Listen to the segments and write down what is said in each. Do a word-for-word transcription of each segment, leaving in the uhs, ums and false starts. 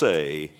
Say,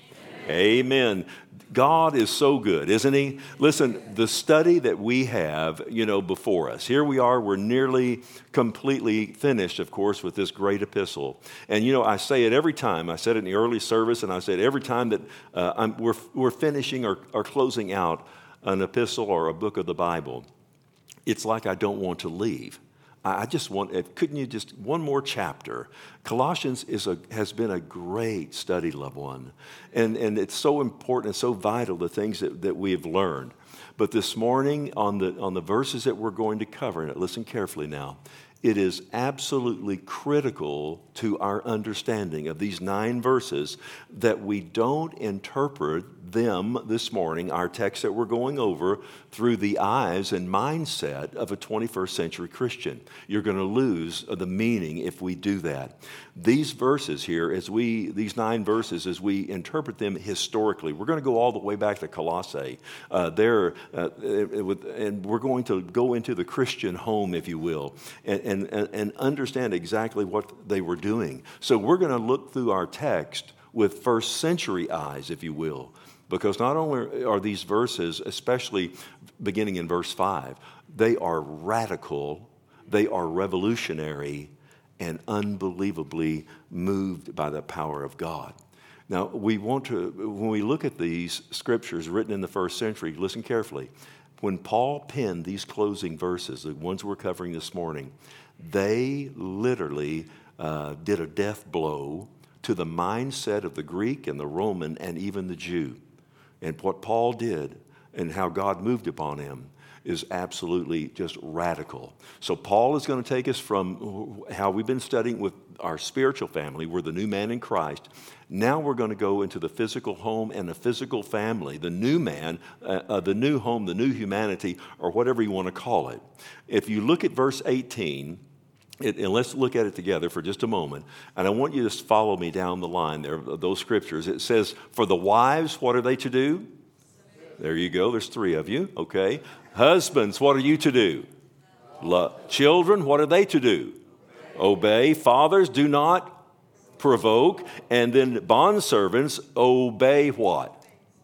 amen. God is so good, isn't he? Listen, the study that we have, you know, before us, here we are, we're nearly completely finished, of course, with this great epistle. And, you know, I say it every time. I said it in the early service, and I say it every time that uh, I'm, we're, we're finishing or, or closing out an epistle or a book of the Bible. It's like I don't want to leave. I just want, couldn't you just, one more chapter. Colossians is a, has been a great study, loved one. And, and it's so important and so vital, the things that, that we have learned. But this morning, on the, on the verses that we're going to cover, and listen carefully now, it is absolutely critical to our understanding of these nine verses that we don't interpret them this morning, our text that we're going over, through the eyes and mindset of a twenty-first century Christian. You're going to lose the meaning if we do that. These verses here, as we, these nine verses, as we interpret them historically, we're going to go all the way back to Colossae. Uh, there, uh, and we're going to go into the Christian home, if you will, and, and, and understand exactly what they were doing. So we're going to look through our text with first century eyes, if you will. Because not only are these verses, especially beginning in verse five, they are radical, they are revolutionary, and unbelievably moved by the power of God. Now, we want to, when we look at these scriptures written in the first century, listen carefully. When Paul penned these closing verses, the ones we're covering this morning, they literally uh, did a death blow to the mindset of the Greek and the Roman and even the Jew. And what Paul did and how God moved upon him is absolutely just radical. So Paul is going to take us from how we've been studying with our spiritual family. We're the new man in Christ. Now we're going to go into the physical home and the physical family, the new man, uh, uh, the new home, the new humanity, or whatever you want to call it. If you look at verse eighteen, It, and let's look at it together for just a moment. And I want you to just follow me down the line there, those scriptures. It says, for the wives, what are they to do? There you go. There's three of you. Okay. Husbands, what are you to do? Love. Children, what are they to do? Obey. Fathers, do not provoke. And then bondservants, obey what?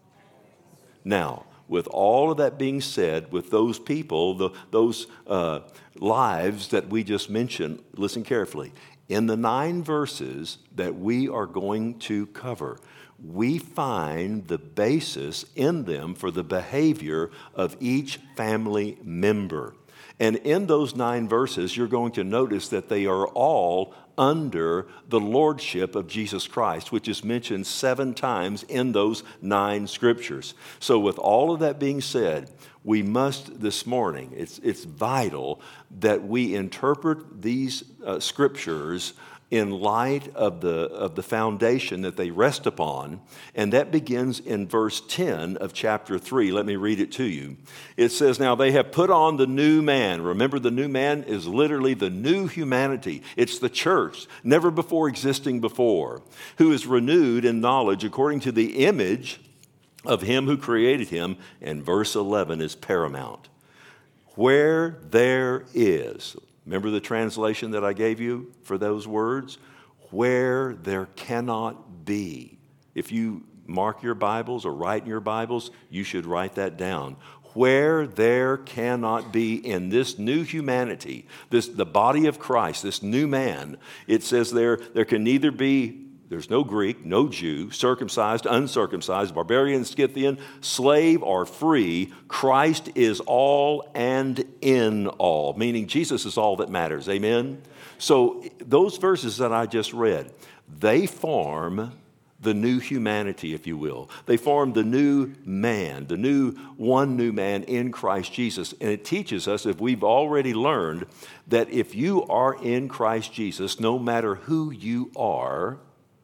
Now, with all of that being said, with those people, the, those uh, lives that we just mentioned, listen carefully. In the nine verses that we are going to cover, we find the basis in them for the behavior of each family member. And in those nine verses, you're going to notice that they are all under the lordship of Jesus Christ, which is mentioned seven times in those nine scriptures. So with all of that being said, we must this morning, it's, it's vital that we interpret these uh, scriptures in light of the, of the foundation that they rest upon. And that begins in verse ten of chapter three. Let me read it to you. It says, now they have put on the new man. Remember, the new man is literally the new humanity. It's the church, never before existing before, who is renewed in knowledge according to the image of him who created him. And verse eleven is paramount. Where there is... Remember the translation that I gave you for those words? Where there cannot be. If you mark your Bibles or write in your Bibles, you should write that down. Where there cannot be in this new humanity, this the body of Christ, this new man, it says there, there can neither be, there's no Greek, no Jew, circumcised, uncircumcised, barbarian, Scythian, slave or free. Christ is all and in all, meaning Jesus is all that matters. Amen? So those verses that I just read, they form the new humanity, if you will. They form the new man, the new one new man in Christ Jesus. And it teaches us, if we've already learned, that if you are in Christ Jesus, no matter who you are,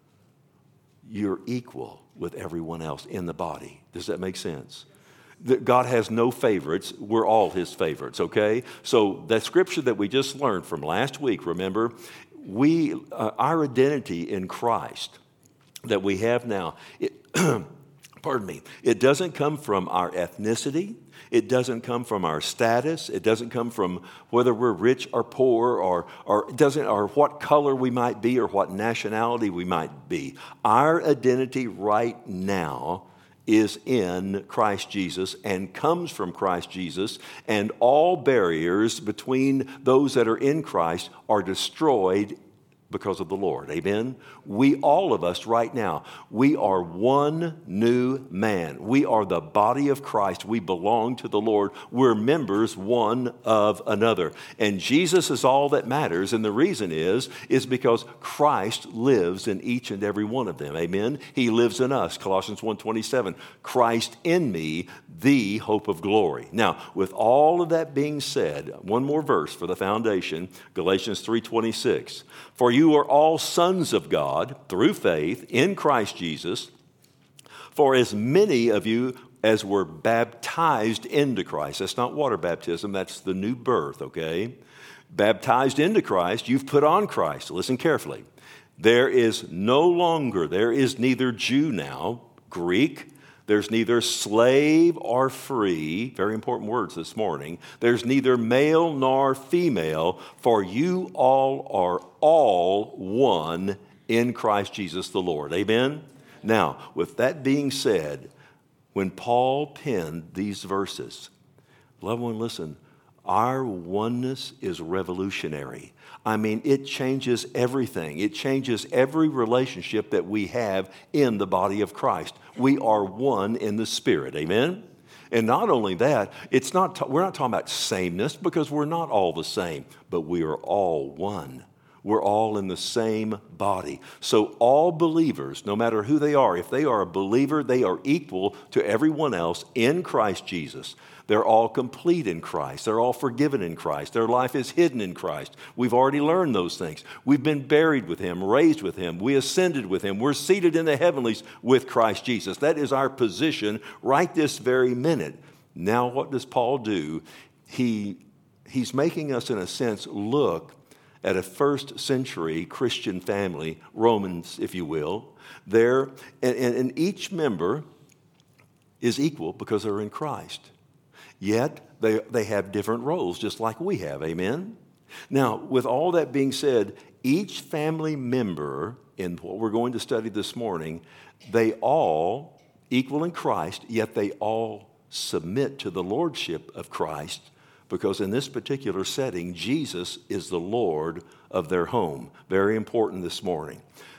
you're equal with everyone else in the body. Does that make sense? That God has no favorites. We're all his favorites, okay? So that scripture that we just learned from last week, remember, we uh, our identity in Christ that we have now, it, Pardon me. It doesn't come from our ethnicity. It doesn't come from our status. It doesn't come from whether we're rich or poor, or, or, it doesn't, or what color we might be, or what nationality we might be. Our identity right now is in Christ Jesus and comes from Christ Jesus, and all barriers between those that are in Christ are destroyed because of the Lord. Amen? We, all of us right now, we are one new man. We are the body of Christ. We belong to the Lord. We're members one of another. And Jesus is all that matters. And the reason is, is because Christ lives in each and every one of them. Amen? He lives in us. Colossians one twenty-seven, Christ in me, the hope of glory. Now, with all of that being said, one more verse for the foundation, Galatians three twenty-six. For you are all sons of God through faith in Christ Jesus. For as many of you as were baptized into Christ, that's not water baptism, that's the new birth, okay? Baptized into Christ, you've put on Christ. Listen carefully. There is no longer, there is neither Jew now, Greek, there's neither slave or free, very important words this morning. There's neither male nor female, for you all are all one in Christ Jesus the Lord. Amen? Now, with that being said, when Paul penned these verses, loved one, listen, our oneness is revolutionary. I mean, it changes everything. It changes every relationship that we have in the body of Christ. We are one in the Spirit. Amen? And not only that, it's not, we're not talking about sameness, because we're not all the same, but we are all one. We're all in the same body. So all believers, no matter who they are, if they are a believer, they are equal to everyone else in Christ Jesus. They're all complete in Christ. They're all forgiven in Christ. Their life is hidden in Christ. We've already learned those things. We've been buried with Him, raised with Him. We ascended with Him. We're seated in the heavenlies with Christ Jesus. That is our position right this very minute. Now, what does Paul do? He, he's making us, in a sense, look at a first century Christian family, Romans, if you will. There, and, and, and each member is equal because they're in Christ. Yet, they, they have different roles, just like we have. Amen? Now, with all that being said, each family member in what we're going to study this morning, they all equal in Christ, yet they all submit to the lordship of Christ, because in this particular setting, Jesus is the Lord of their home. Very important this morning.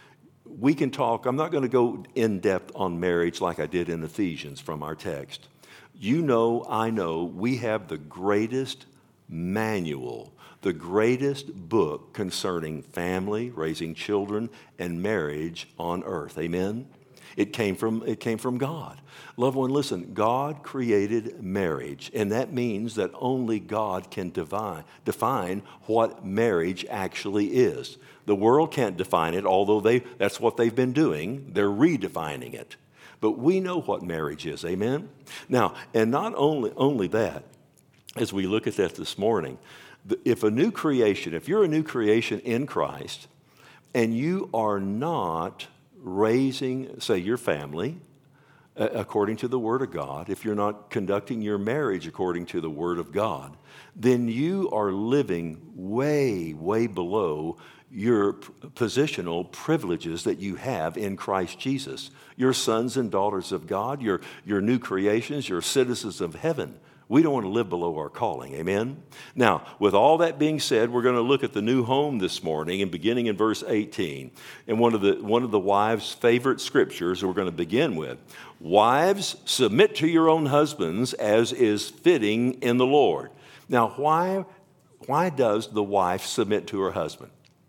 We can talk, I'm not going to go in depth on marriage like I did in Ephesians from our text. You know, I know, we have the greatest manual, the greatest book concerning family, raising children, and marriage on earth. Amen? It came from, it came from God. Loved one, listen, God created marriage, and that means that only God can divine, define what marriage actually is. The world can't define it, although they, that's what they've been doing. They're redefining it. But we know what marriage is, amen? Now, and not only, only that, as we look at that this morning, if a new creation, if you're a new creation in Christ, and you are not raising, say, your family uh, according to the Word of God, if you're not conducting your marriage according to the Word of God, then you are living way, way below your positional privileges that you have in Christ Jesus. You're sons and daughters of God. You're, you're new creations. You're citizens of heaven. We don't want to live below our calling. Amen? Now, with all that being said, we're going to look at the new home this morning, and beginning in verse eighteen. And one of the, one of the wives' favorite scriptures we're going to begin with. Wives, submit to your own husbands as is fitting in the Lord. Now, why, why does the wife submit to her husband?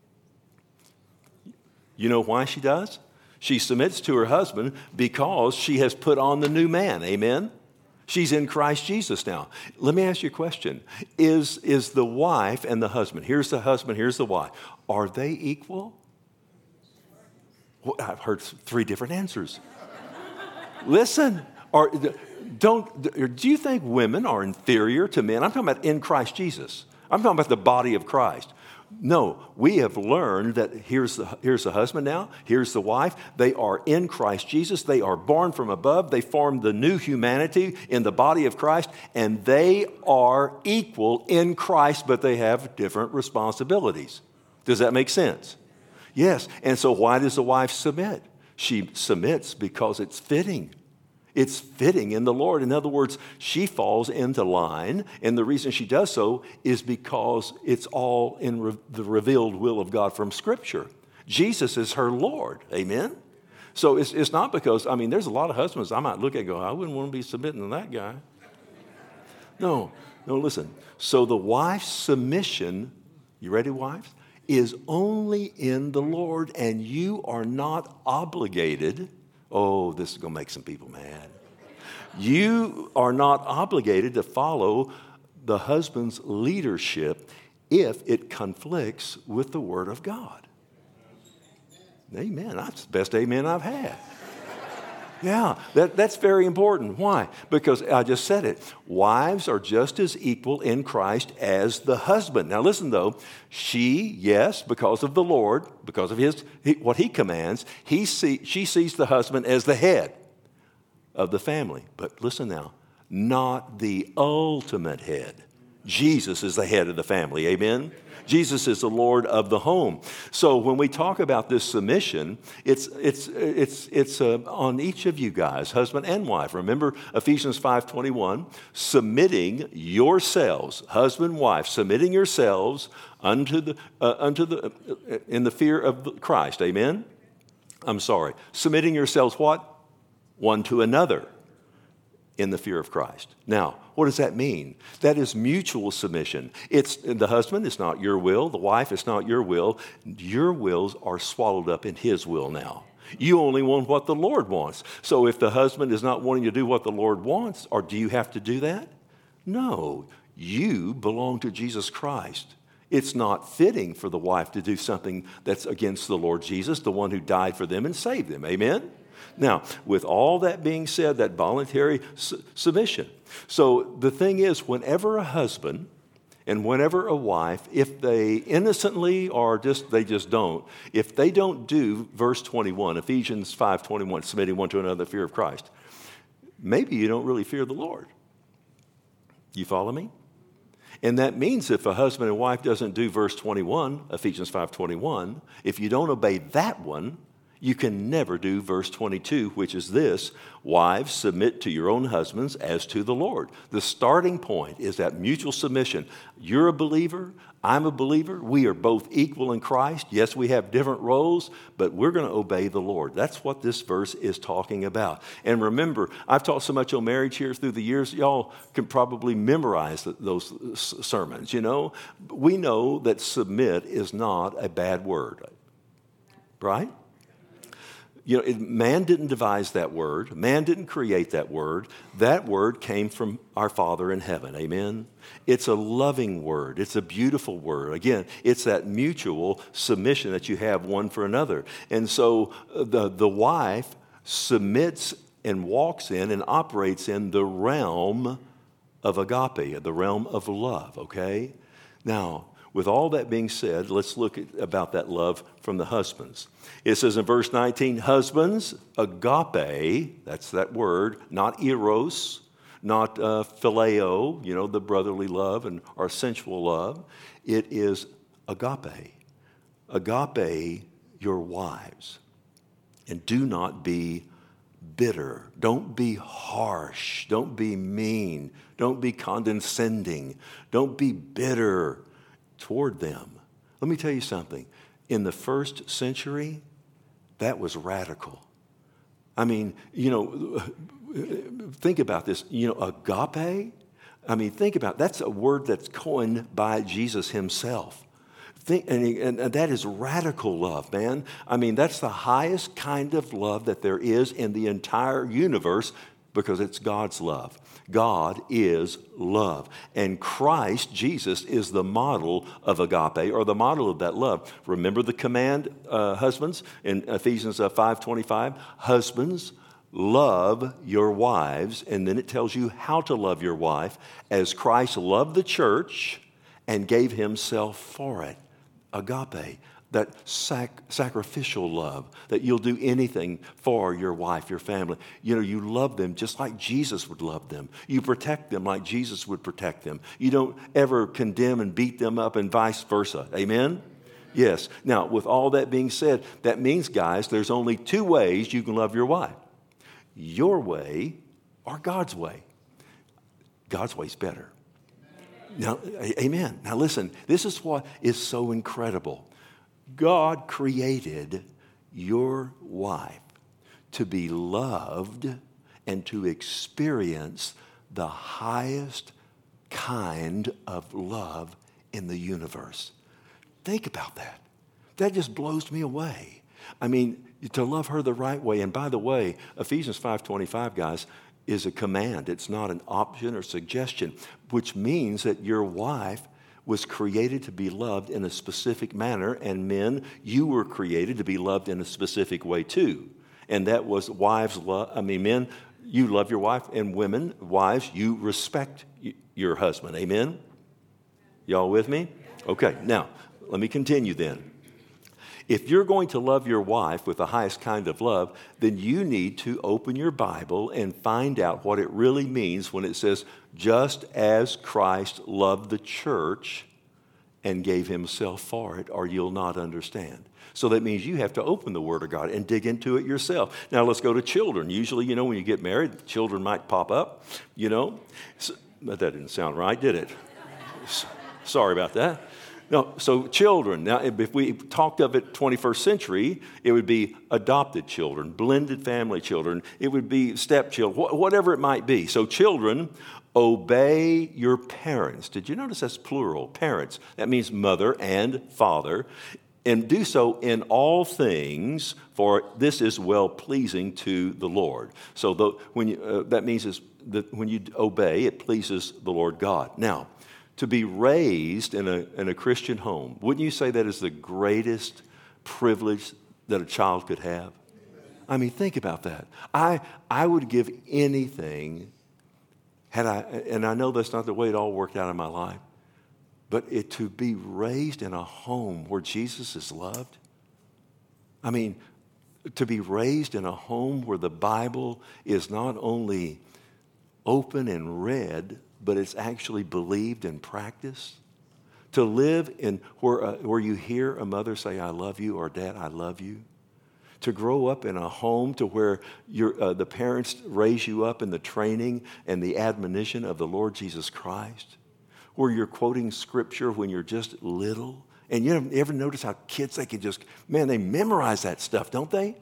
You know why she does? She submits to her husband because she has put on the new man. Amen? She's in Christ Jesus now. Let me ask you a question. Is, is the wife and the husband, here's the husband, here's the wife, are they equal? Well, I've heard three different answers. Listen, are, don't, do you think women are inferior to men? I'm talking about in Christ Jesus. I'm talking about the body of Christ. No, we have learned that here's the, here's the husband now, here's the wife. They are in Christ Jesus. They are born from above. They form the new humanity in the body of Christ, and they are equal in Christ, but they have different responsibilities. Does that make sense? Yes. And so why does the wife submit? She submits because it's fitting. It's fitting in the Lord. In other words, she falls into line, and the reason she does so is because it's all in re- the revealed will of God from Scripture. Jesus is her Lord. Amen? So it's, it's not because, I mean, there's a lot of husbands I might look at and go, I wouldn't want to be submitting to that guy. No, no, listen. So the wife's submission, you ready, wives, is only in the Lord, and you are not obligated. Oh, this is going to make some people mad. You are not obligated to follow the husband's leadership if it conflicts with the Word of God. Amen. That's the best amen I've had. Yeah, that, that's very important. Why? Because I just said it. Wives are just as equal in Christ as the husband. Now listen though, she, yes, because of the Lord, because of his he, what he commands, he see, she sees the husband as the head of the family. But listen now, not the ultimate head. Jesus is the head of the family. Amen? Jesus is the Lord of the home. So when we talk about this submission, it's it's it's it's uh, on each of you guys, husband and wife. Remember Ephesians five twenty-one, submitting yourselves, husband, wife, submitting yourselves unto the uh, unto the uh, in the fear of Christ. Amen. I'm sorry, submitting yourselves what? One to another in the fear of Christ. Now, what does that mean? That is mutual submission. It's the husband, it's not your will. The wife, it's not your will. Your wills are swallowed up in his will now. You only want what the Lord wants. So if the husband is not wanting to do what the Lord wants, or do you have to do that? No, you belong to Jesus Christ. It's not fitting for the wife to do something that's against the Lord Jesus, the one who died for them and saved them. Amen? Now, with all that being said, that voluntary su- submission. So the thing is, whenever a husband and whenever a wife, if they innocently or just they just don't, if they don't do verse twenty-one, Ephesians five twenty-one, submitting one to another, fear of Christ, maybe you don't really fear the Lord. You follow me? And that means if a husband and wife doesn't do verse twenty-one, Ephesians five twenty-one, if you don't obey that one, you can never do verse twenty-two, which is this: wives, submit to your own husbands as to the Lord. The starting point is that mutual submission. You're a believer. I'm a believer. We are both equal in Christ. Yes, we have different roles, but we're going to obey the Lord. That's what this verse is talking about. And remember, I've taught so much on marriage here through the years, y'all can probably memorize those sermons, you know. We know that submit is not a bad word, right? You know, it, man didn't devise that word. Man didn't create that word. That word came from our Father in heaven. Amen? It's a loving word. It's a beautiful word. Again, it's that mutual submission that you have one for another. And so the, the wife submits and walks in and operates in the realm of agape, the realm of love, okay? Now, with all that being said, let's look at, about that love from the husbands. It says in verse nineteen, husbands, agape, that's that word, not eros, not uh, phileo, you know, the brotherly love and our sensual love. It is agape. Agape your wives. And do not be bitter. Don't be harsh. Don't be mean. Don't be condescending. Don't be bitter toward them. Let me tell you something. In the first century, that was radical. I mean, you know, think about this. You know, agape, I mean, think about, that's a word that's coined by Jesus himself. Think, and, and that is radical love, man. I mean, that's the highest kind of love that there is in the entire universe because it's God's love. God is love. And Christ, Jesus, is the model of agape, or the model of that love. Remember the command, uh, husbands, in Ephesians uh, five twenty-five? Husbands, love your wives. And then it tells you how to love your wife as Christ loved the church and gave himself for it. agape, that sac- sacrificial love, that you'll do anything for your wife, your family. You know, you love them just like Jesus would love them. You protect them like Jesus would protect them. You don't ever condemn and beat them up and vice versa. Amen? Yes. Now, with all that being said, that means, guys, there's only two ways you can love your wife. Your way or God's way. God's way's better. Now, amen. Now listen, this is what is so incredible. God created your wife to be loved and to experience the highest kind of love in the universe. Think about that. That just blows me away. I mean, to love her the right way. And by the way, Ephesians five twenty-five, guys, is a command. It's not an option or suggestion, which means that your wife was created to be loved in a specific manner, and men, you were created to be loved in a specific way too. And that was wives love, I mean, men, you love your wife, and women, wives, you respect your husband. Amen? Y'all with me? Okay, now, let me continue then. If you're going to love your wife with the highest kind of love, then you need to open your Bible and find out what it really means when it says, just as Christ loved the church and gave himself for it, or you'll not understand. So that means you have to open the Word of God and dig into it yourself. Now let's go to children. Usually, you know, when you get married, children might pop up, you know. So, but that didn't sound right, did it? Sorry about that. No, so children. Now, if we talked of it twenty-first century, it would be adopted children, blended family children. It would be stepchildren, wh- whatever it might be. So children, obey your parents. Did you notice that's plural? Parents. That means mother and father. And do so in all things, for this is well-pleasing to the Lord. So the, when you, uh, that means is that when you obey, it pleases the Lord God. Now, to be raised in a, in a Christian home, wouldn't you say that is the greatest privilege that a child could have? I mean, think about that. I, I would give anything, had I, and I know that's not the way it all worked out in my life, but it, to be raised in a home where Jesus is loved. I mean, to be raised in a home where the Bible is not only open and read, but it's actually believed and practiced. To live in where, uh, where you hear a mother say, I love you, or Dad, I love you. To grow up in a home to where your, uh, the parents raise you up in the training and the admonition of the Lord Jesus Christ. Where you're quoting scripture when you're just little. And you know, ever notice how kids, they can just, man, they memorize that stuff, don't they?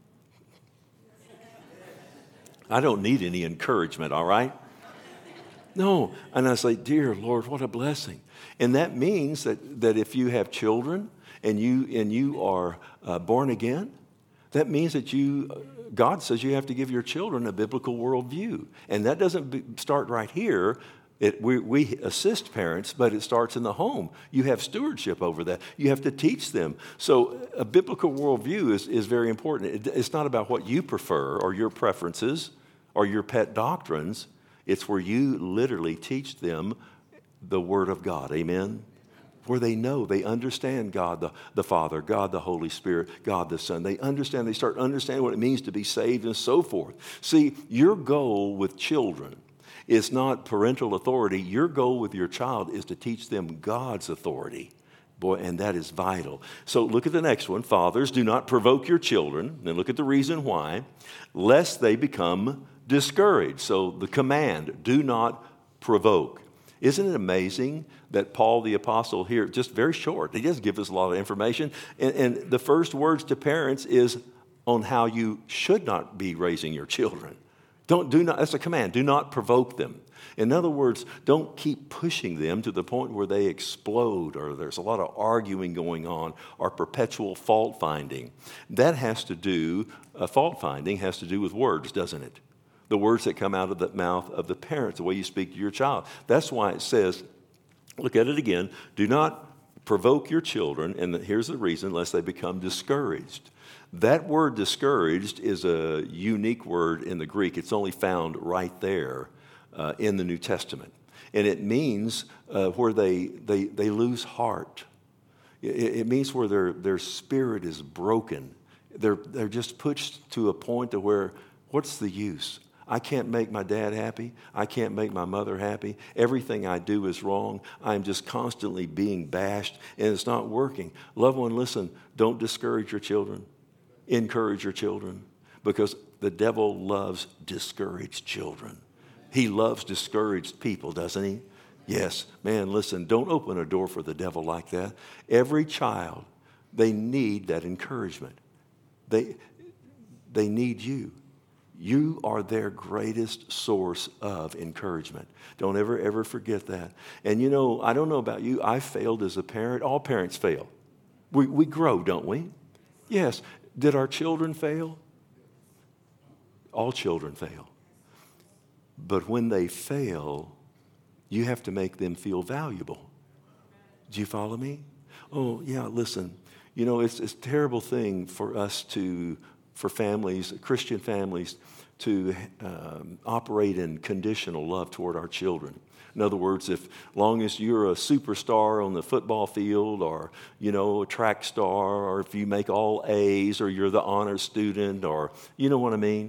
I don't need any encouragement, all right? No. And I say, dear Lord, what a blessing. And that means that, that if you have children and you, and you are uh, born again, that means that you, God says you have to give your children a biblical worldview. And that doesn't be, start right here. It, we, we assist parents, but it starts in the home. You have stewardship over that. You have to teach them. So a biblical worldview is, is very important. It, it's not about what you prefer or your preferences or your pet doctrines. It's where you literally teach them the Word of God. Amen? Where they know, they understand God the, the Father, God the Holy Spirit, God the Son. They understand, they start understanding what it means to be saved and so forth. See, your goal with children is not parental authority. Your goal with your child is to teach them God's authority. Boy, and that is vital. So look at the next one. Fathers, do not provoke your children. Then look at the reason why. Lest they become discouraged. So the command, do not provoke. Isn't it amazing that Paul the Apostle here, just very short, he doesn't give us a lot of information. And, and the first words to parents is on how you should not be raising your children. Don't, do not, that's a command. Do not provoke them. In other words, don't keep pushing them to the point where they explode or there's a lot of arguing going on or perpetual fault finding. That has to do, uh, fault finding has to do with words, doesn't it? The words that come out of the mouth of the parents, the way you speak to your child. That's why it says, look at it again, do not provoke your children, and here's the reason, lest they become discouraged. That word discouraged is a unique word in the Greek. It's only found right there uh, in the New Testament. And it means uh, where they, they, they lose heart. It, it means where their, their spirit is broken. They're, they're just pushed to a point to where, what's the use? I can't make my dad happy. I can't make my mother happy. Everything I do is wrong. I'm just constantly being bashed, and it's not working. Loved one, listen, don't discourage your children. Encourage your children, because the devil loves discouraged children. He loves discouraged people, doesn't he? Yes. Man, listen, don't open a door for the devil like that. Every child, they need that encouragement. They, they need you. You are their greatest source of encouragement. Don't ever, ever forget that. And you know, I don't know about you, I failed as a parent. All parents fail. We, we grow, don't we? Yes. Did our children fail? All children fail. But when they fail, you have to make them feel valuable. Do you follow me? Oh, yeah, listen. You know, it's, it's a terrible thing for us to, for families, Christian families, to um, operate in conditional love toward our children. In other words, if long as you're a superstar on the football field, or, you know, a track star, or if you make all A's, or you're the honor student, or, you know what I mean?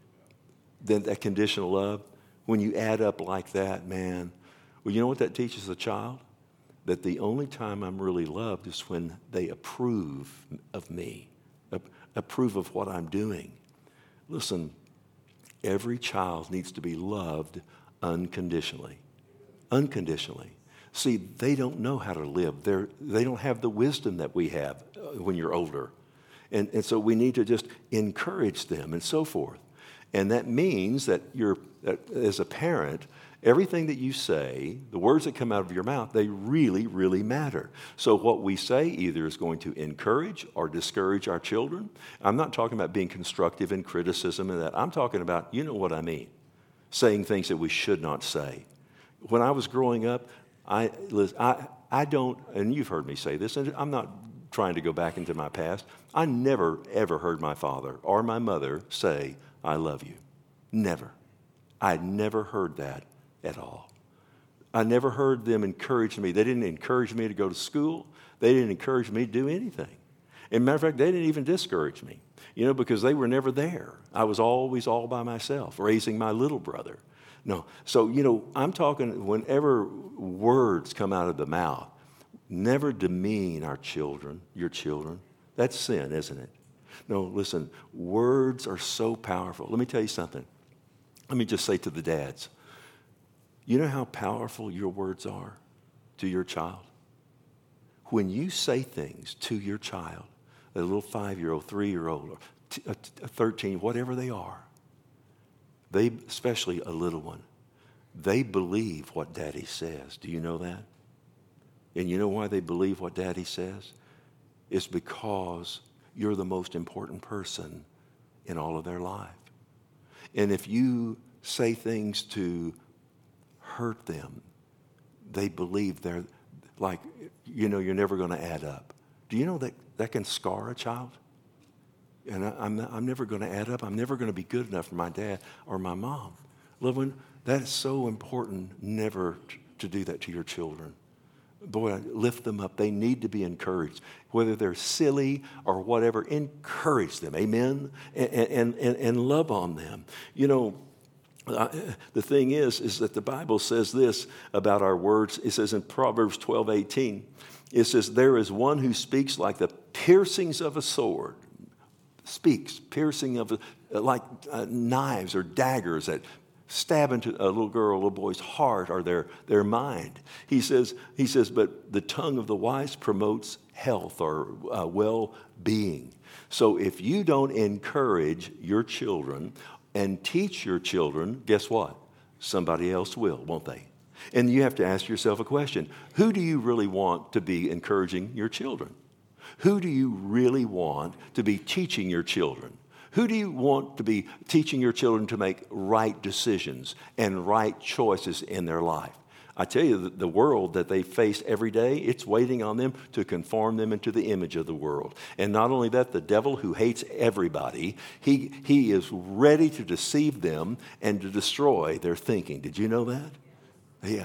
Then that conditional love, when you add up like that, man, well, you know what that teaches a child? That the only time I'm really loved is when they approve of me, approve of what I'm doing. Listen, every child needs to be loved unconditionally. Unconditionally. See, they don't know how to live. They're, they don't have the wisdom that we have when you're older. And, and so we need to just encourage them and so forth. And that means that you're, that as a parent, everything that you say, the words that come out of your mouth, they really, really matter. So what we say either is going to encourage or discourage our children. I'm not talking about being constructive in criticism and that. I'm talking about, you know what I mean, saying things that we should not say. When I was growing up, I, I, I don't, and you've heard me say this, and I'm not trying to go back into my past. I never, ever heard my father or my mother say, I love you. Never. I never heard that at all. I never heard them encourage me. They didn't encourage me to go to school. They didn't encourage me to do anything. As a matter of fact, they didn't even discourage me, you know, because they were never there. I was always all by myself, raising my little brother. No. So, you know, I'm talking whenever words come out of the mouth, never demean our children, your children. That's sin, isn't it? No, listen, words are so powerful. Let me tell you something. Let me just say to the dads, you know how powerful your words are to your child? When you say things to your child, a little five-year-old, three-year-old, or t- a thirteen, whatever they are, they, especially a little one, they believe what daddy says. Do you know that? And you know why they believe what daddy says? It's because you're the most important person in all of their life. And if you say things to hurt them, they believe they're like, you know, you're never going to add up. Do you know that that can scar a child? And I, I'm, not, I'm never going to add up. I'm never going to be good enough for my dad or my mom. Loved one, that is so important never t- to do that to your children. Boy, lift them up. They need to be encouraged. Whether they're silly or whatever, encourage them. Amen? And, and, and, and love on them. You know, uh, the thing is, is that the Bible says this about our words. It says in Proverbs twelve eighteen, it says, there is one who speaks like the piercings of a sword. Speaks, piercing of, a, like uh, knives or daggers that stab into a little girl, a little boy's heart or their, their mind. He says, he says, but the tongue of the wise promotes health or uh, well-being. So if you don't encourage your children and teach your children, guess what? Somebody else will, won't they? And you have to ask yourself a question. Who do you really want to be encouraging your children? Who do you really want to be teaching your children? Who do you want to be teaching your children to make right decisions and right choices in their life? I tell you, the world that they face every day, it's waiting on them to conform them into the image of the world. And not only that, the devil, who hates everybody, he, he is ready to deceive them and to destroy their thinking. Did you know that? Yes.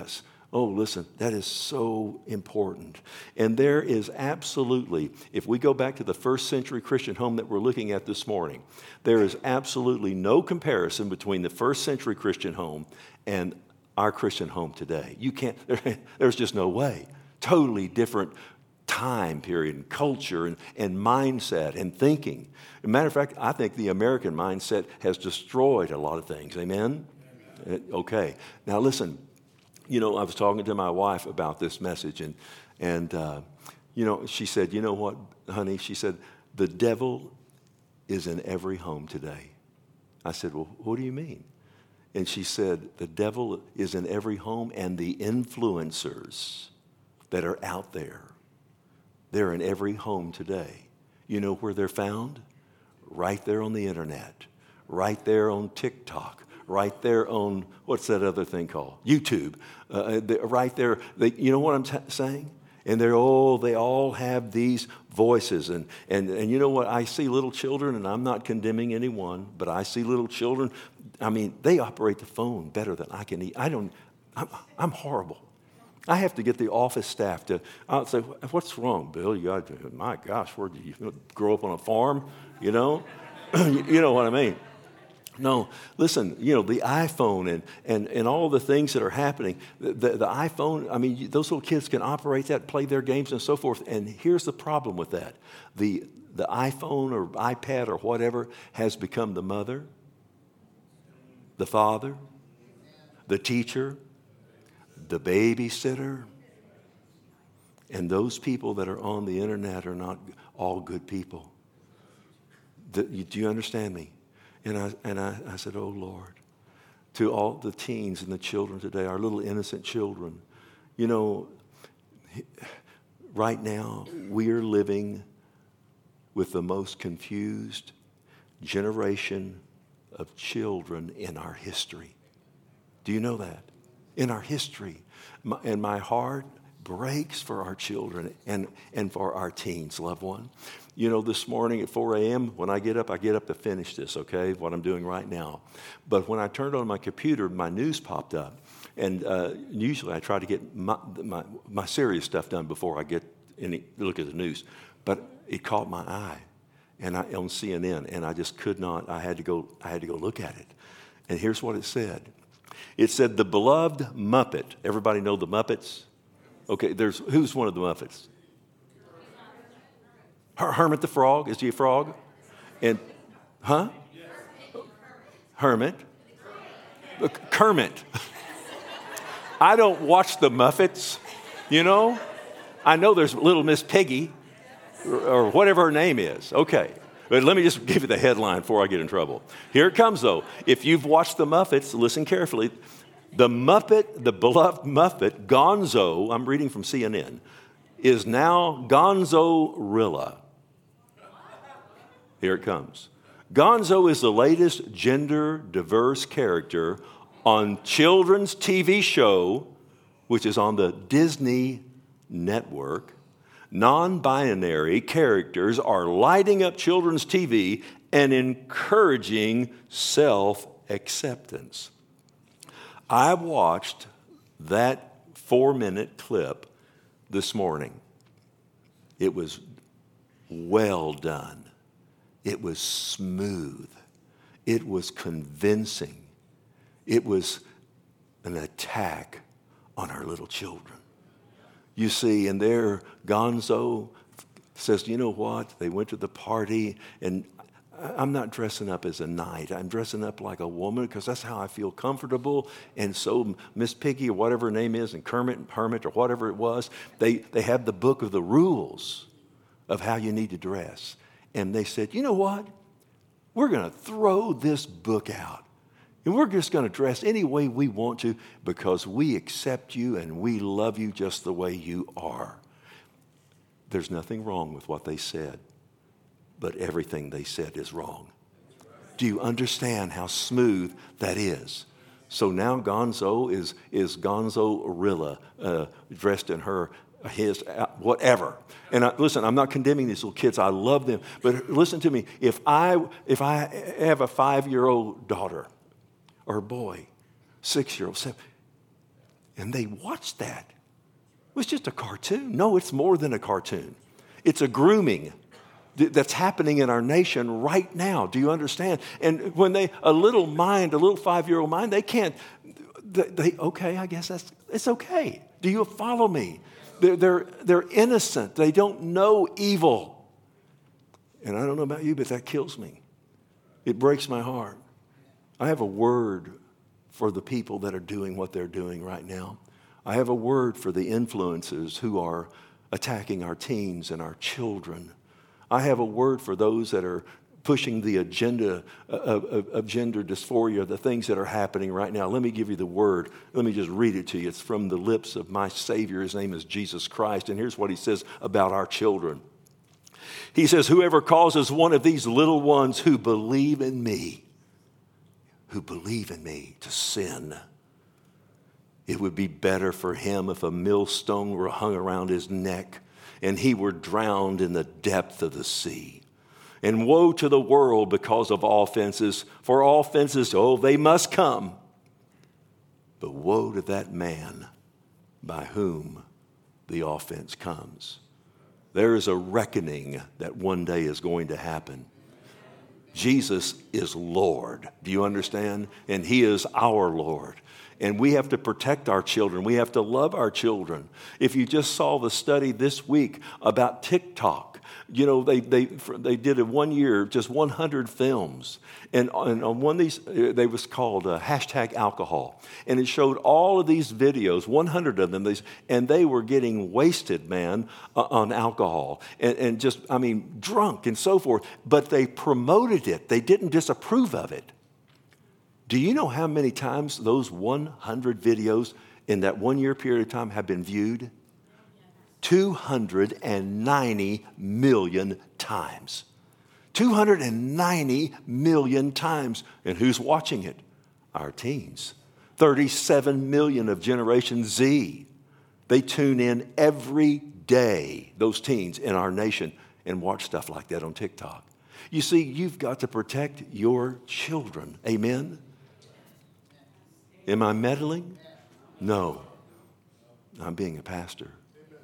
Oh, listen, that is so important. And there is absolutely, if we go back to the first century Christian home that we're looking at this morning, there is absolutely no comparison between the first century Christian home and our Christian home today. You can't, there's just no way. Totally different time period and culture and, and mindset and thinking. As a matter of fact, I think the American mindset has destroyed a lot of things. Amen? Amen. Okay. Now listen. You know, I was talking to my wife about this message, and, and uh, you know, she said, you know what, honey? She said, the devil is in every home today. I said, well, what do you mean? And she said, the devil is in every home, and the influencers that are out there, they're in every home today. You know where they're found? Right there on the internet, right there on TikTok, right there on, what's that other thing called? YouTube. Uh, right there. They, you know what I'm t- saying? And they're all, they all have these voices. And, and, and you know what? I see little children, and I'm not condemning anyone, but I see little children. I mean, they operate the phone better than I can eat. I don't, I'm, I'm horrible. I have to get the office staff to, I'll say, what's wrong, Bill? You got to, my gosh, where did you grow up on a farm? You know? You know what I mean? No, listen, you know, the iPhone and, and, and all the things that are happening, the, the, the iPhone, I mean, those little kids can operate that, play their games and so forth. And here's the problem with that. The, the iPhone or iPad or whatever has become the mother, the father, the teacher, the babysitter. And those people that are on the internet are not all good people. The, do you understand me? And I and I, I said, oh, Lord, to all the teens and the children today, our little innocent children, you know, right now we are living with the most confused generation of children in our history. Do you know that? In our history. My, and my heart breaks for our children and, and for our teens, loved one. You know, this morning at four a.m., when I get up, I get up to finish this, okay, what I'm doing right now. But when I turned on my computer, my news popped up. And uh, usually I try to get my, my, my serious stuff done before I get any look at the news. But it caught my eye and I, on C N N, and I just could not, I had to go, I had to go look at it. And here's what it said. It said, the beloved Muppet. Everybody know the Muppets? Okay, there's, who's one of the Muppets? Her, Hermit the Frog. Is he a frog? And, huh? Hermit. Kermit. I don't watch the Muppets, you know. I know there's Little Miss Piggy or, or whatever her name is. Okay. But let me just give you the headline before I get in trouble. Here it comes, though. If you've watched the Muppets, listen carefully. The Muppet, the beloved Muppet, Gonzo, I'm reading from C N N, is now Gonzo-rilla. Here it comes. Gonzo is the latest gender-diverse character on children's T V show, which is on the Disney network. Non-binary characters are lighting up children's T V and encouraging self-acceptance. I watched that four-minute clip this morning. It was well done. It was smooth. It was convincing. It was an attack on our little children. You see, and there, Gonzo says, you know what? They went to the party, and I'm not dressing up as a knight. I'm dressing up like a woman because that's how I feel comfortable. And so Miss Piggy or whatever her name is, and Kermit and Hermit or whatever it was, they, they have the book of the rules of how you need to dress. And they said, you know what? We're going to throw this book out. And we're just going to dress any way we want to because we accept you and we love you just the way you are. There's nothing wrong with what they said, but everything they said is wrong. Do you understand how smooth that is? So now Gonzo is, is Gonzo-rilla, uh, dressed in her, his, uh, whatever. And I, listen, I'm not condemning these little kids. I love them. But listen to me. If I, if I have a five-year-old daughter, or boy, six-year-old, seven, And they watched that. It was just a cartoon. No, it's more than a cartoon. It's a grooming that's happening in our nation right now. Do you understand? And when they, a little mind, a little five-year-old mind, they can't, they, they okay, I guess that's, it's okay. Do you follow me? They're, they're, they're innocent. They don't know evil. And I don't know about you, but that kills me. It breaks my heart. I have a word for the people that are doing what they're doing right now. I have a word for the influencers who are attacking our teens and our children. I have a word for those that are pushing the agenda of, of, of gender dysphoria, the things that are happening right now. Let me give you the word. Let me just read it to you. It's from the lips of my Savior. His name is Jesus Christ. And here's what he says about our children. He says, whoever causes one of these little ones who believe in me, who believe in me to sin, it would be better for him if a millstone were hung around his neck and he were drowned in the depth of the sea. And woe to the world because of offenses, for offenses, oh, they must come. But woe to that man by whom the offense comes. There is a reckoning that one day is going to happen. Jesus is Lord. Do you understand? And he is our Lord. And we have to protect our children. We have to love our children. If you just saw the study this week about TikTok, you know, they they they did a one year, just one hundred films. And, and on one of these, they was called uh, hashtag alcohol. And it showed all of these videos, one hundred of them, these, and they were getting wasted, man, uh, on alcohol. And, and just, I mean, drunk and so forth. But they promoted it. They didn't disapprove of it. Do you know how many times those one hundred videos in that one year period of time have been viewed? two hundred ninety million times. two hundred ninety million times. And who's watching it? Our teens. thirty-seven million of Generation Z. They tune in every day, those teens in our nation, and watch stuff like that on TikTok. You see, you've got to protect your children. Amen? Am I meddling? No. I'm being a pastor.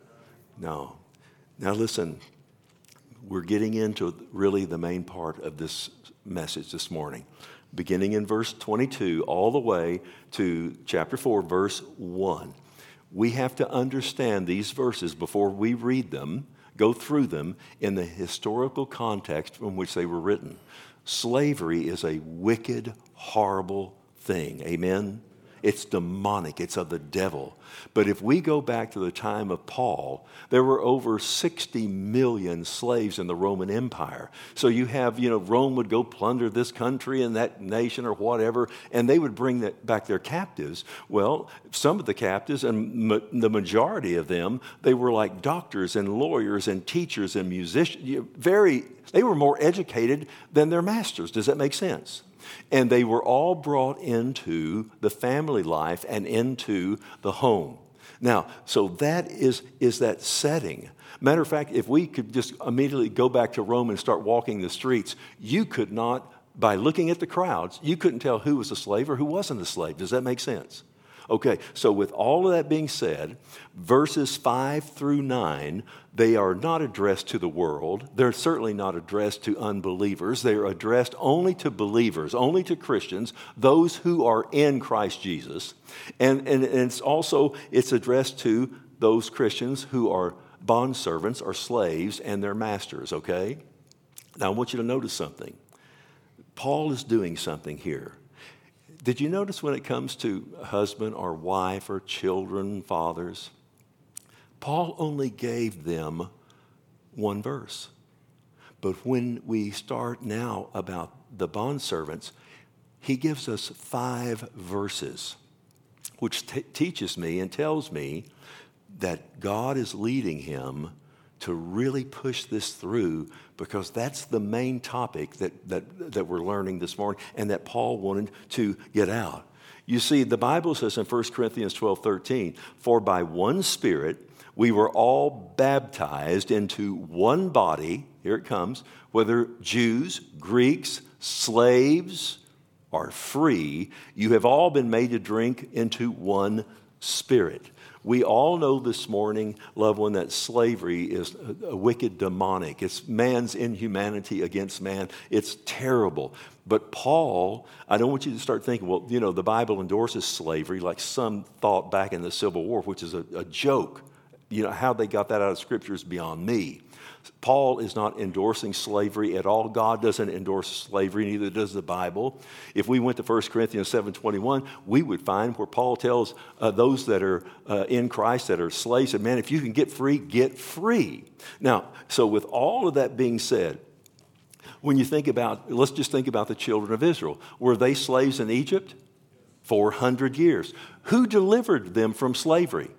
No. Now listen, we're getting into really the main part of this message this morning. Beginning in verse twenty-two all the way to chapter four, verse one. We have to understand these verses before we read them, go through them in the historical context from which they were written. Slavery is a wicked, horrible thing. Amen? It's demonic. It's of the devil. But if we go back to the time of Paul, there were over sixty million slaves in the Roman Empire. So you have, you know, Rome would go plunder this country and that nation or whatever, and they would bring that back their captives. Well, some of the captives, and ma- the majority of them, they were like doctors and lawyers and teachers and musicians. Very, they were more educated than their masters. Does that make sense? And they were all brought into the family life and into the home. Now, so that is, is that setting. Matter of fact, if we could just immediately go back to Rome and start walking the streets, you could not, by looking at the crowds, you couldn't tell who was a slave or who wasn't a slave. Does that make sense? Okay, so with all of that being said, verses five through nine, they are not addressed to the world. They're certainly not addressed to unbelievers. They are addressed only to believers, only to Christians, those who are in Christ Jesus. And, and, and it's also, it's addressed to those Christians who are bondservants or slaves and their masters, okay? Now, I want you to notice something. Paul is doing something here. Did you notice when it comes to husband or wife or children, fathers, Paul only gave them one verse. But when we start now about the bondservants, he gives us five verses, which t- teaches me and tells me that God is leading him to really push this through, because that's the main topic that, that, that we're learning this morning and that Paul wanted to get out. You see, the Bible says in First Corinthians twelve thirteen, for by one Spirit we were all baptized into one body, here it comes, whether Jews, Greeks, slaves, or free, you have all been made to drink into one spirit. We all know this morning, loved one, that slavery is a, a wicked demonic. It's man's inhumanity against man. It's terrible. But Paul, I don't want you to start thinking, well, you know, the Bible endorses slavery like some thought back in the Civil War, which is a, a joke. You know, how they got that out of Scripture is beyond me. Paul is not endorsing slavery at all. God doesn't endorse slavery, neither does the Bible. If we went to First Corinthians seven twenty-one, we would find where Paul tells uh, those that are uh, in Christ, that are slaves, that, man, if you can get free, get free. Now, so with all of that being said, when you think about, let's just think about the children of Israel. Were they slaves in Egypt? four hundred years. Who delivered them from slavery?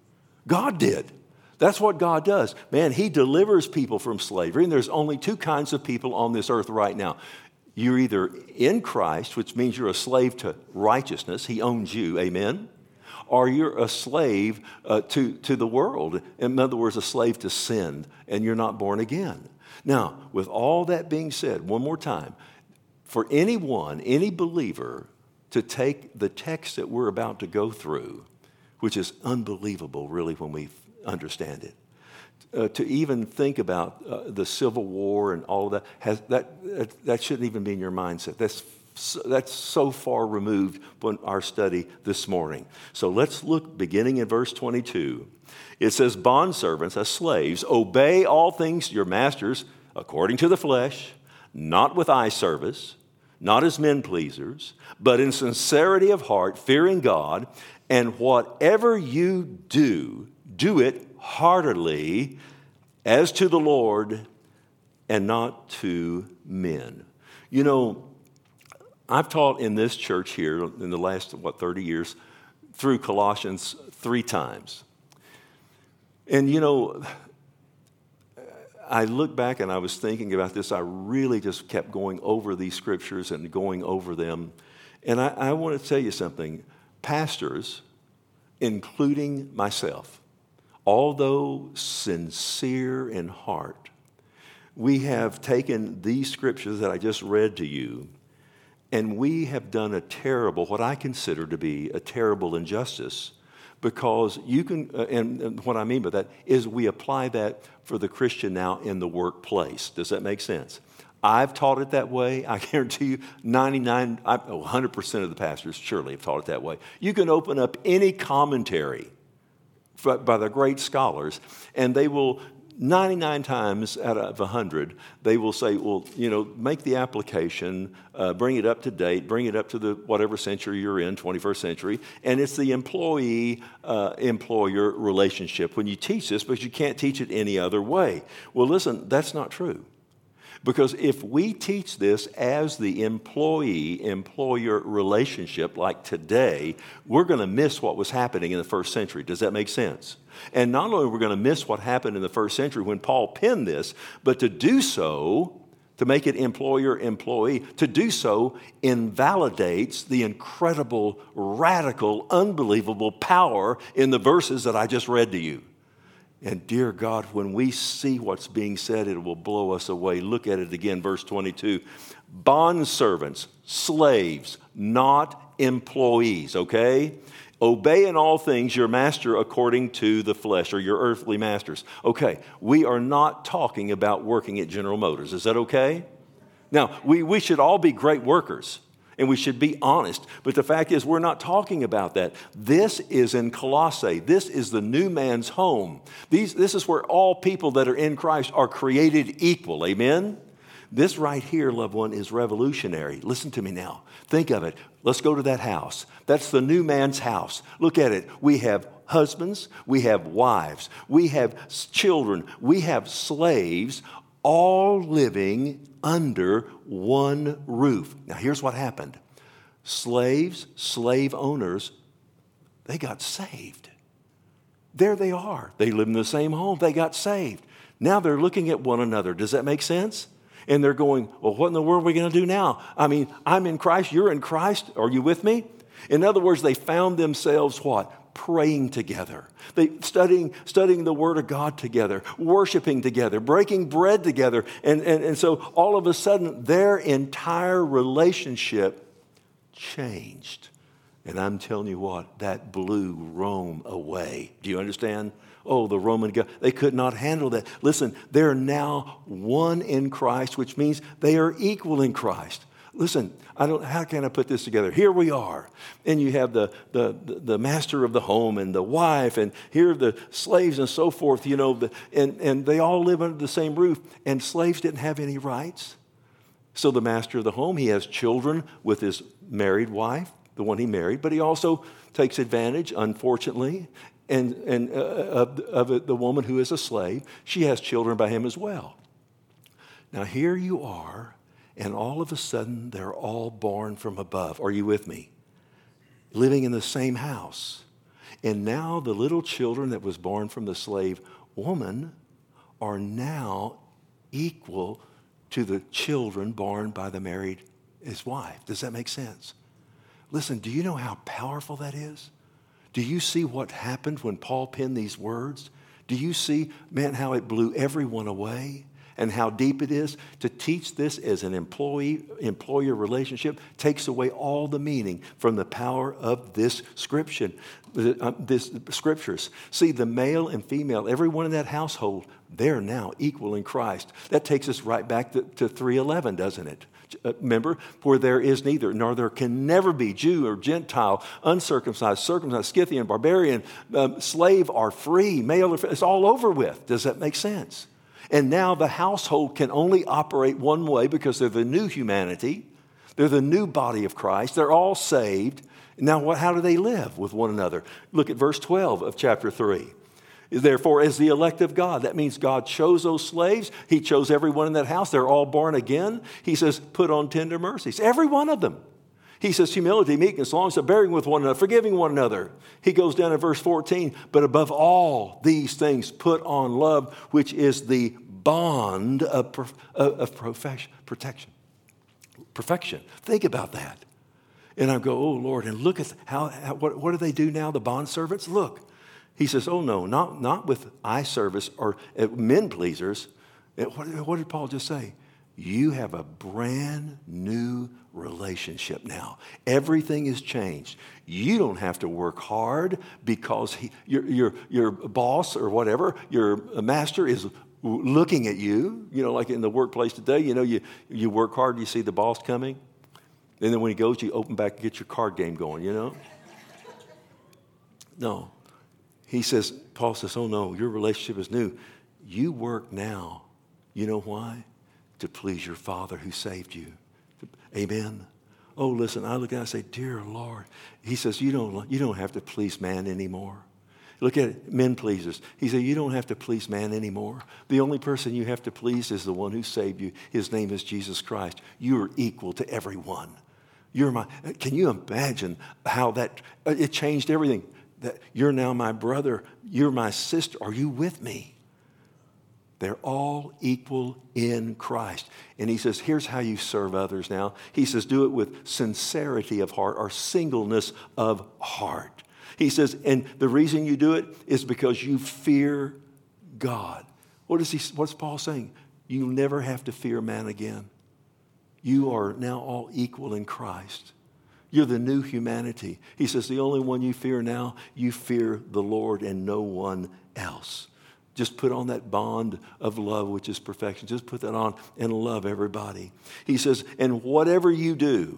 God did. That's what God does. Man, he delivers people from slavery, and there's only two kinds of people on this earth right now. You're either in Christ, which means you're a slave to righteousness. He owns you, amen? Or you're a slave uh, to, to the world. In other words, a slave to sin, and you're not born again. Now, with all that being said, one more time, for anyone, any believer, to take the text that we're about to go through, which is unbelievable, really, when we understand it. Uh, to even think about uh, the Civil War and all of that, has, that, that shouldn't even be in your mindset. That's so, that's so far removed from our study this morning. So let's look, beginning in verse twenty-two. It says, bondservants, as slaves, obey all things to your masters according to the flesh, not with eye service, not as men pleasers, but in sincerity of heart, fearing God, and whatever you do, do it heartily as to the Lord and not to men. You know, I've taught in this church here in the last, what, thirty years through Colossians three times. And, you know, I look back and I was thinking about this. I really just kept going over these scriptures and going over them. And I, I want to tell you something. Pastors, including myself, although sincere in heart, we have taken these scriptures that I just read to you, and we have done a terrible, what I consider to be a terrible injustice, because you can, uh, and, and what I mean by that is we apply that for the Christian now in the workplace. Does that make sense? I've taught it that way. I guarantee you ninety-nine, one hundred percent of the pastors surely have taught it that way. You can open up any commentary by the great scholars, and they will, ninety-nine times out of one hundred, they will say, well, you know, make the application, uh, bring it up to date, bring it up to the whatever century you're in, twenty-first century, and it's the employee-employer uh, relationship when you teach this, but you can't teach it any other way. Well, listen, that's not true. Because if we teach this as the employee-employer relationship like today, we're going to miss what was happening in the first century. Does that make sense? And not only are we going to miss what happened in the first century when Paul penned this, but to do so, to make it employer-employee, to do so invalidates the incredible, radical, unbelievable power in the verses that I just read to you. And dear God, when we see what's being said, it will blow us away. Look at it again, verse twenty-two. Bondservants, slaves, not employees, okay? Obey in all things your master according to the flesh, or your earthly masters. Okay, we are not talking about working at General Motors. Is that okay? Now, we, we should all be great workers. And we should be honest. But the fact is, we're not talking about that. This is in Colossae. This is the new man's home. These, this is where all people that are in Christ are created equal. Amen? This right here, loved one, is revolutionary. Listen to me now. Think of it. Let's go to that house. That's the new man's house. Look at it. We have husbands. We have wives. We have children. We have slaves, all living under one roof. Now, here's what happened. Slaves, slave owners, they got saved. There they are. They live in the same home. They got saved. Now they're looking at one another. Does that make sense? And they're going, well, what in the world are we going to do now? I mean, I'm in Christ. You're in Christ. Are you with me? In other words, they found themselves what? Praying together, they studying studying the Word of God together, worshiping together, breaking bread together, and, and, and so all of a sudden their entire relationship changed. And I'm telling you what, that blew Rome away. Do you understand? Oh, the Roman God, they could not handle that. Listen, they're now one in Christ, which means they are equal in Christ. Listen, I don't. How can I put this together? Here we are, and you have the the the master of the home and the wife, and here are the slaves and so forth. You know, the, and and they all live under the same roof. And slaves didn't have any rights. So the master of the home, he has children with his married wife, the one he married, but he also takes advantage, unfortunately, and and uh, of, of the woman who is a slave. She has children by him as well. Now here you are. And all of a sudden, they're all born from above. Are you with me? Living in the same house. And now the little children that was born from the slave woman are now equal to the children born by the married his wife. Does that make sense? Listen, do you know how powerful that is? Do you see what happened when Paul penned these words? Do you see, man, how it blew everyone away? And how deep it is to teach this as an employee-employer relationship takes away all the meaning from the power of this scripture, uh, this scriptures. See, the male and female, everyone in that household, they're now equal in Christ. That takes us right back to, to three eleven, doesn't it? Uh, remember, for there is neither, nor there can never be Jew or Gentile, uncircumcised, circumcised, Scythian, barbarian, um, slave or free, male or female. It's all over with. Does that make sense? And now the household can only operate one way because they're the new humanity. They're the new body of Christ. They're all saved. Now, what, how do they live with one another? Look at verse twelve of chapter three. Therefore, as the elect of God, that means God chose those slaves. He chose everyone in that house. They're all born again. He says, put on tender mercies. Every one of them. He says humility, meekness, long-suffering, bearing with one another, forgiving one another. He goes down to verse fourteen, but above all these things put on love, which is the bond of, of perfection, protection, perfection. Think about that. And I go, oh, Lord, and look at how, how what, what do they do now, the bond servants? Look. He says, oh, no, not, not with eye service or uh, men pleasers. What, what did Paul just say? You have a brand new relationship now. Everything is changed. You don't have to work hard because he, your, your, your boss or whatever, your master is looking at you. You know, like in the workplace today, you know, you, you work hard, you see the boss coming. And then when he goes, you open back and get your card game going, you know. No. He says, Paul says, oh no, your relationship is new. You work now. You know why? To please your Father who saved you. Amen. Oh, listen, I look at it and I say, dear Lord. He says, you don't, you don't have to please man anymore. Look at it, men pleasers. He said, you don't have to please man anymore. The only person you have to please is the one who saved you. His name is Jesus Christ. You are equal to everyone. You're my, can you imagine how that, it changed everything. That you're now my brother. You're my sister. Are you with me? They're all equal in Christ. And he says, here's how you serve others now. He says, do it with sincerity of heart or singleness of heart. He says, and the reason you do it is because you fear God. What is he, what's Paul saying? You never have to fear man again. You are now all equal in Christ. You're the new humanity. He says, the only one you fear now, you fear the Lord and no one else. Just put on that bond of love, which is perfection. Just put that on and love everybody. He says, and whatever you do,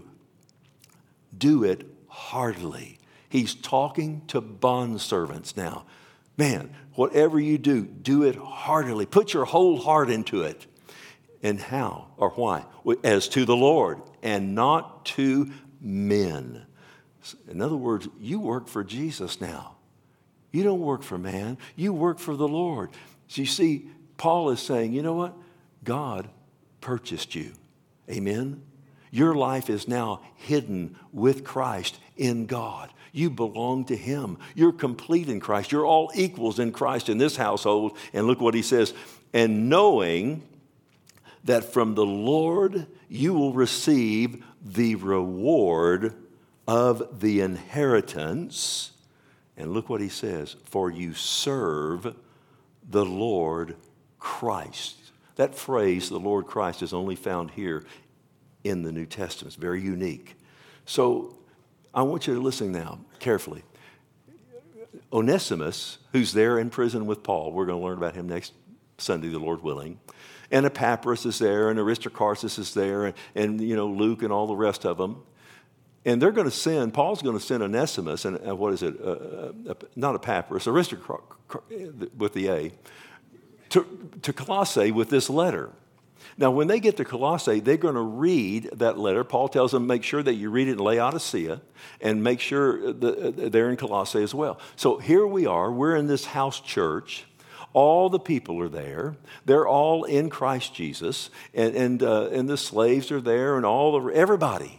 do it heartily. He's talking to bondservants now. Man, whatever you do, do it heartily. Put your whole heart into it. And how or why? As to the Lord and not to men. In other words, you work for Jesus now. You don't work for man. You work for the Lord. So you see, Paul is saying, you know what? God purchased you. Amen? Your life is now hidden with Christ in God. You belong to him. You're complete in Christ. You're all equals in Christ in this household. And look what he says. And knowing that from the Lord you will receive the reward of the inheritance. And look what he says, for you serve the Lord Christ. That phrase, the Lord Christ, is only found here in the New Testament. It's very unique. So I want you to listen now carefully. Onesimus, who's there in prison with Paul, we're going to learn about him next Sunday, the Lord willing. And Epaphras is there, and Aristarchus is there, and, and you know Luke and all the rest of them. And they're going to send, Paul's going to send Onesimus, and uh, what is it, uh, uh, not Epaphras, Aristarchus with the A, to, to Colossae with this letter. Now, when they get to Colossae, they're going to read that letter. Paul tells them, make sure that you read it in Laodicea and make sure that they're in Colossae as well. So here we are. We're in this house church. All the people are there. They're all in Christ Jesus. And, and, uh, and the slaves are there and all the, everybody.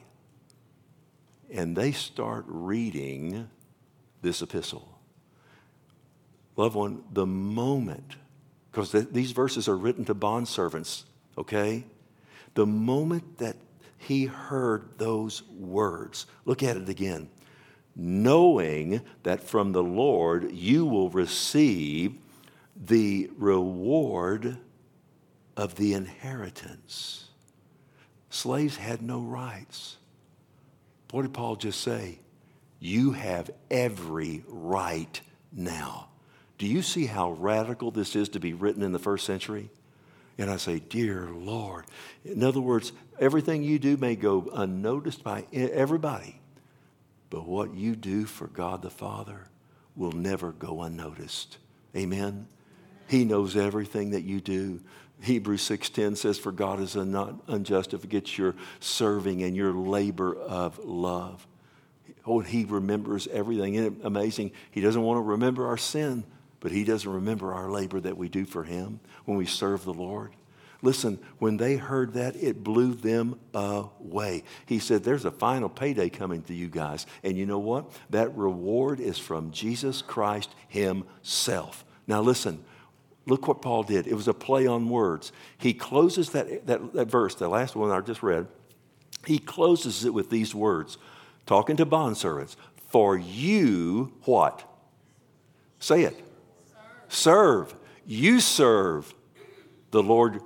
And they start reading this epistle. Loved one, the moment, because th- these verses are written to bondservants, okay? The moment that he heard those words, look at it again. Knowing that from the Lord you will receive the reward of the inheritance. Slaves had no rights. What did Paul just say? You have every right now. Do you see how radical this is to be written in the first century? And I say, dear Lord. In other words, everything you do may go unnoticed by everybody. But what you do for God the Father will never go unnoticed. Amen? He knows everything that you do. Hebrews six ten says, for God is not unjust to forget your serving and your labor of love. Oh, he remembers everything. Isn't it amazing? He doesn't want to remember our sin, but he doesn't remember our labor that we do for him when we serve the Lord. Listen, when they heard that, it blew them away. He said, there's a final payday coming to you guys. And you know what? That reward is from Jesus Christ himself. Now listen, look what Paul did. It was a play on words. He closes that, that, that verse, the last one I just read. He closes it with these words, talking to bondservants. For you, what? Say it. Serve. You serve the Lord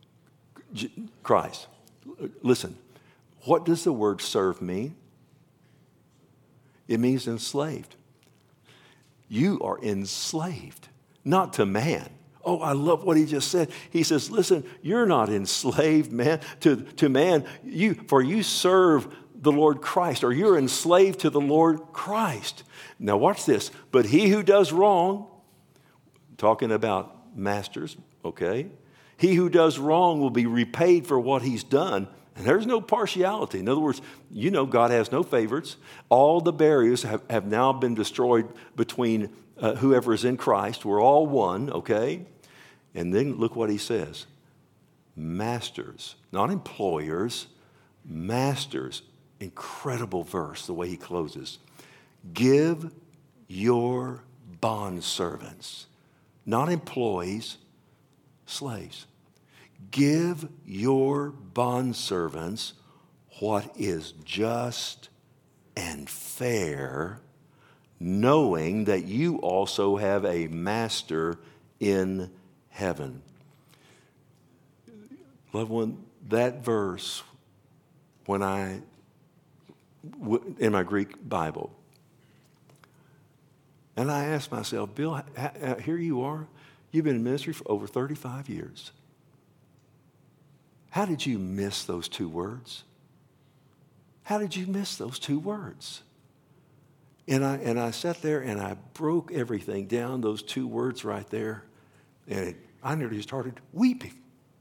Christ. Listen, what does the word serve mean? It means enslaved. You are enslaved, not to man. Oh, I love what he just said. He says, listen, you're not enslaved, man, to, to man. You, for you serve the Lord Christ, or you're enslaved to the Lord Christ. Now watch this. But he who does wrong, talking about masters, okay? He who does wrong will be repaid for what he's done. And there's no partiality. In other words, you know God has no favorites. All the barriers have, have now been destroyed between uh, whoever is in Christ. We're all one, okay? And then look what he says. Masters, not employers, masters. Incredible verse, the way he closes. Give your bondservants, not employees, slaves. Give your bondservants what is just and fair, knowing that you also have a master in heaven. Loved one, that verse, when I, in my Greek Bible, and I asked myself, Bill, here you are. You've been in ministry for over thirty-five years. How did you miss those two words? How did you miss those two words? And I and I sat there and I broke everything down, those two words right there, and it, I nearly started weeping.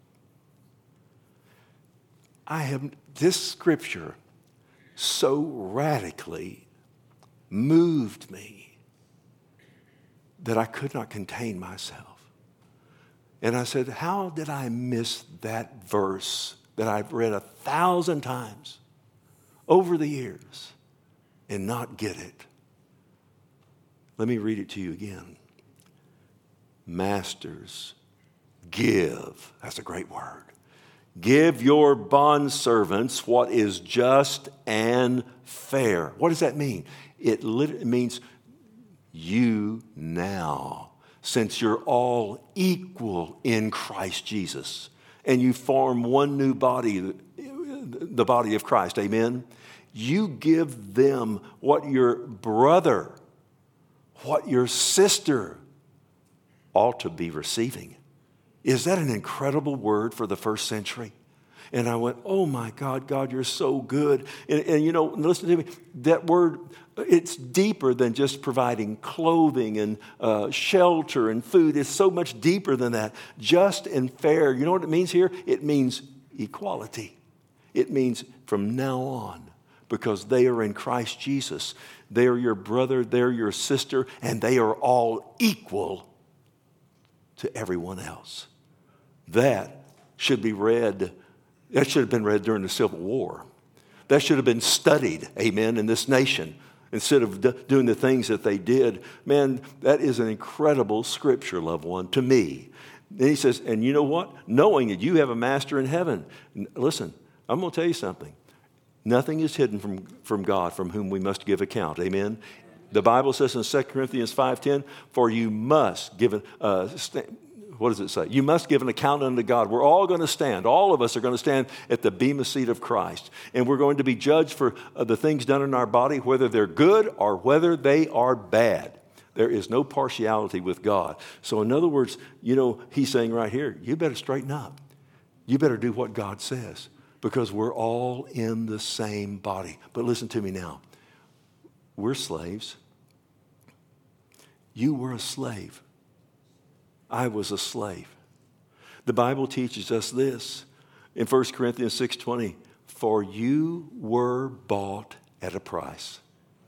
I have this scripture so radically moved me that I could not contain myself. And I said, how did I miss that verse that I've read a thousand times over the years and not get it? Let me read it to you again. Masters, give. That's a great word. Give your bondservants what is just and fair. What does that mean? It literally means you now, since you're all equal in Christ Jesus, and you form one new body, the body of Christ, amen? You give them what your brother, what your sister ought to be receiving. Is that an incredible word for the first century? And I went, oh my God, God, you're so good. And, and you know, listen to me, that word, it's deeper than just providing clothing and uh, shelter and food. It's so much deeper than that. Just and fair. You know what it means here? It means equality. It means from now on, because they are in Christ Jesus, they are your brother, they're your sister, and they are all equal to everyone else. That should be read. That should have been read during the Civil War. That should have been studied, amen, in this nation instead of d- doing the things that they did. Man, that is an incredible scripture, loved one, to me. Then he says, and you know what? Knowing that you have a master in heaven. Listen, I'm going to tell you something. Nothing is hidden from, from God, from whom we must give account, amen? The Bible says in Second Corinthians five ten, for you must give an, uh, st- what does it say? You must give an account unto God. We're all going to stand. All of us are going to stand at the bema seat of Christ. And we're going to be judged for uh, the things done in our body, whether they're good or whether they are bad. There is no partiality with God. So in other words, you know, he's saying right here, you better straighten up. You better do what God says, because we're all in the same body. But listen to me now. We're slaves. You were a slave. I was a slave. The Bible teaches us this in First Corinthians six twenty, for you were bought at a price.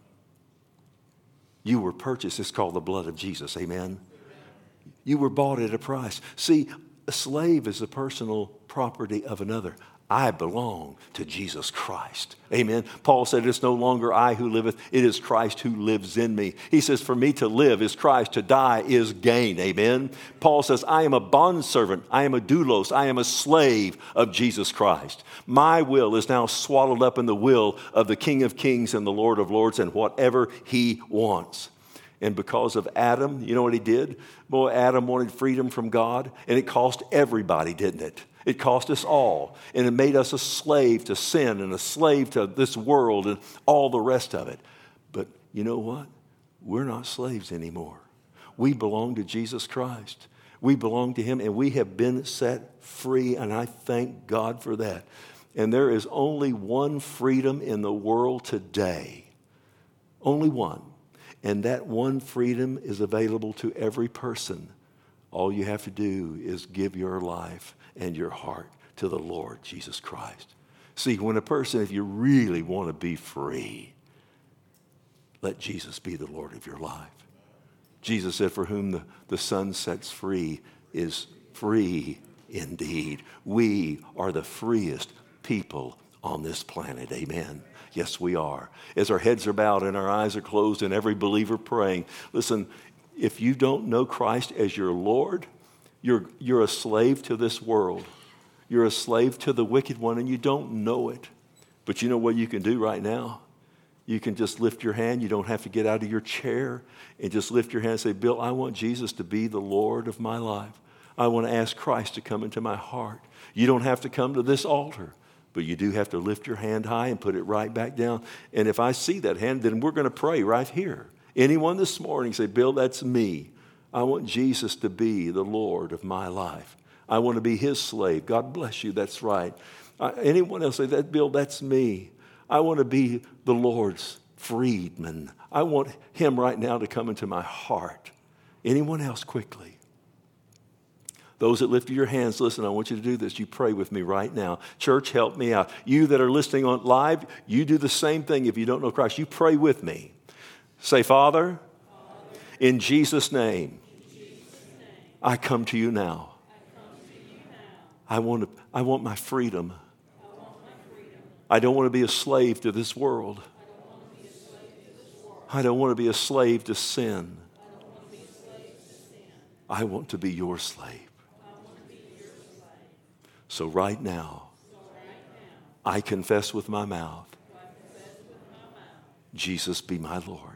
You were purchased. It's called the blood of Jesus. Amen. You were bought at a price. See, a slave is the personal property of another. I belong to Jesus Christ. Amen. Paul said, it's no longer I who liveth, it is Christ who lives in me. He says, for me to live is Christ, to die is gain. Amen. Paul says, I am a bondservant, I am a doulos, I am a slave of Jesus Christ. My will is now swallowed up in the will of the King of Kings and the Lord of Lords, and whatever he wants. And because of Adam, you know what he did? Boy, Adam wanted freedom from God, and it cost everybody, didn't it? It cost us all, and it made us a slave to sin and a slave to this world and all the rest of it. But you know what? We're not slaves anymore. We belong to Jesus Christ. We belong to him, and we have been set free, and I thank God for that. And there is only one freedom in the world today. Only one. And that one freedom is available to every person. All you have to do is give your life and your heart to the Lord Jesus Christ. See, when a person, if you really want to be free, let Jesus be the Lord of your life. Jesus said, for whom the, the Son sets free is free indeed. We are the freest people on this planet. Amen. Yes, we are. As our heads are bowed and our eyes are closed and every believer praying, listen, if you don't know Christ as your Lord, you're, you're a slave to this world. You're a slave to the wicked one, and you don't know it. But you know what you can do right now? You can just lift your hand. You don't have to get out of your chair, and just lift your hand and say, Bill, I want Jesus to be the Lord of my life. I want to ask Christ to come into my heart. You don't have to come to this altar, but you do have to lift your hand high and put it right back down. And if I see that hand, then we're going to pray right here. Anyone this morning say, Bill, that's me. I want Jesus to be the Lord of my life. I want to be his slave. God bless you. That's right. Uh, anyone else say that, Bill, that's me. I want to be the Lord's freedman. I want him right now to come into my heart. Anyone else quickly? Those that lift your hands, listen, I want you to do this. You pray with me right now. Church, help me out. You that are listening on live, you do the same thing if you don't know Christ. You pray with me. Say, Father, Father in Jesus' name, in Jesus' name I come to you now. I, come to you now. I, want, to, I want my freedom. I, want my freedom. I don't want to be a slave to this world. I don't want to be a slave to sin. I, don't want to be a slave to sin. I want to be your slave. I want to be your slave. So right now, so right now I confess with my mouth, I confess with my mouth Jesus be my Lord.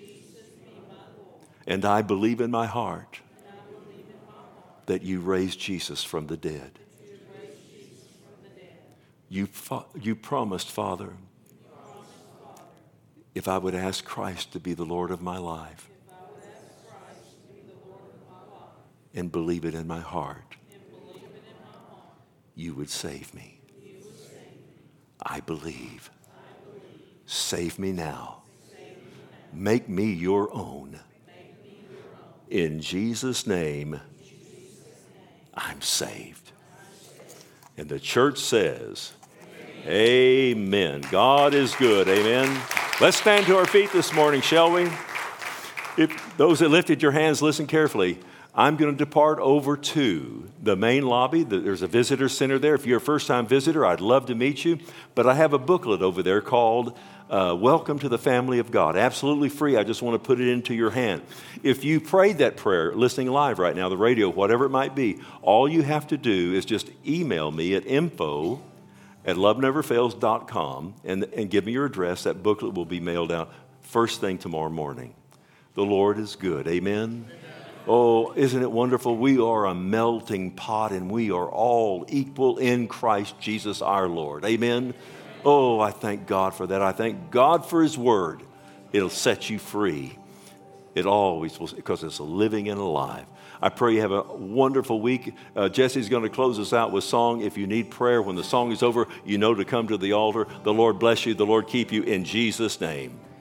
And I believe in my heart that you raised Jesus from the dead. You, you promised, Father, if I would ask Christ to be the Lord of my life and believe it in my heart, you would save me. I believe. Save me now. Make me your own. In Jesus' name, I'm saved. And the church says, amen. God is good. Amen. Let's stand to our feet this morning, shall we? If those that lifted your hands, listen carefully. I'm going to depart over to the main lobby. There's a visitor center there. If you're a first-time visitor, I'd love to meet you. But I have a booklet over there called uh, Welcome to the Family of God. Absolutely free. I just want to put it into your hand. If you prayed that prayer, listening live right now, the radio, whatever it might be, all you have to do is just email me at info at love never fails dot com and, and give me your address. That booklet will be mailed out first thing tomorrow morning. The Lord is good. Amen. Oh, isn't it wonderful? We are a melting pot and we are all equal in Christ Jesus our Lord. Amen? Oh, I thank God for that. I thank God for His Word. It'll set you free. It always will, because it's living and alive. I pray you have a wonderful week. Uh, Jesse's going to close us out with song. If you need prayer, when the song is over, you know to come to the altar. The Lord bless you. The Lord keep you in Jesus' name.